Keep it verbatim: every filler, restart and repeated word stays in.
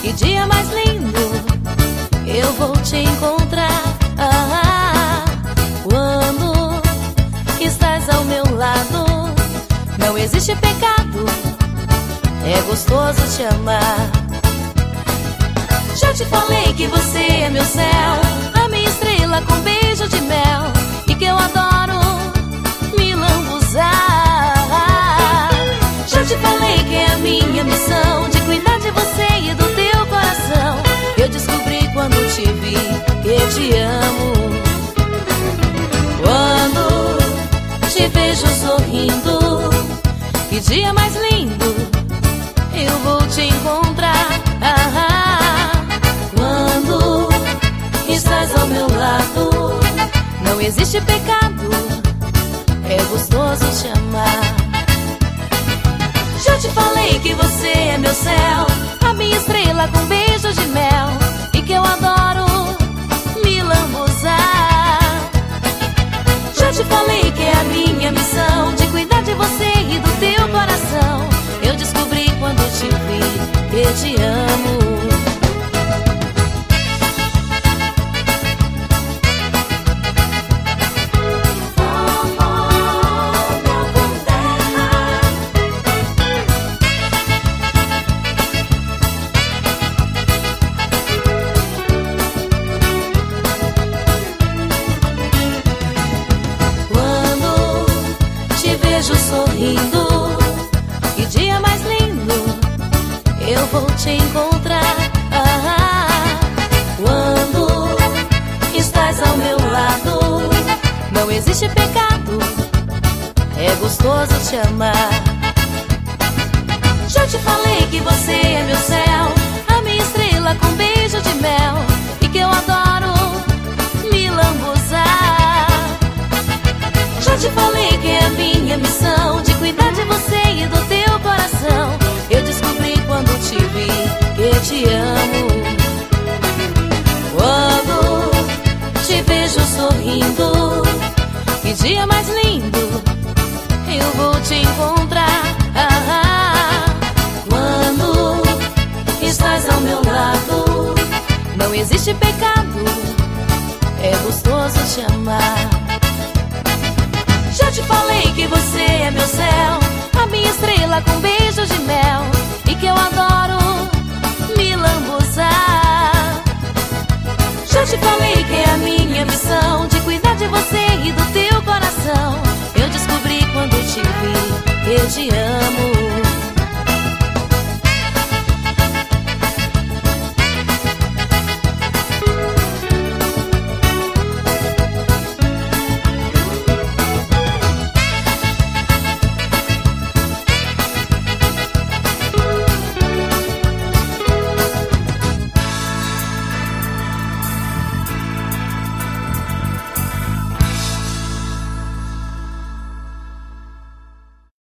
Que dia mais lindo, eu vou te encontrar. Ah, quando estás ao meu lado, não existe pecado, é gostoso te amar. Já te falei que você é meu céu, a minha estrela com beijo de mel, e que eu adoro me lambuzar. Já te falei que é a minha missão de cuidar de você e do teu coração. Eu descobri quando te vi que te amo. Quando te vejo sorrindo, que dia mais lindo, eu vou te encontrar. Ah, quando estás ao meu lado, não existe pecado, é gostoso te amar. Já te falei que você é meu céu, a minha estrela com beijo de mel, e que eu adoro me lambuzar. Já te falei que é a minha missão de cuidar de você e do teu coração. Eu descobri quando te vi que te amo. Sorrindo, que dia mais lindo, eu vou te encontrar. Ah, quando estás ao meu lado, não existe pecado, é gostoso te amar. Já te falei que você é meu céu, a minha estrela com beijo de mel, e que eu adoro me lambuzar. Já te falei que é a minha missão de cuidar de você e do teu coração. Eu descobri quando te vi que te amo. Quando te vejo sorrindo, que dia mais lindo, eu vou te encontrar. Ah, quando estás ao meu lado, não existe pecado, é gostoso te amar. Já te falei que você é meu céu, a minha estrela com beijo de mel, e que eu adoro me lambuzar. Já te falei que é a minha missão de cuidar de você e do teu coração. Eu descobri quando te vi que te amo.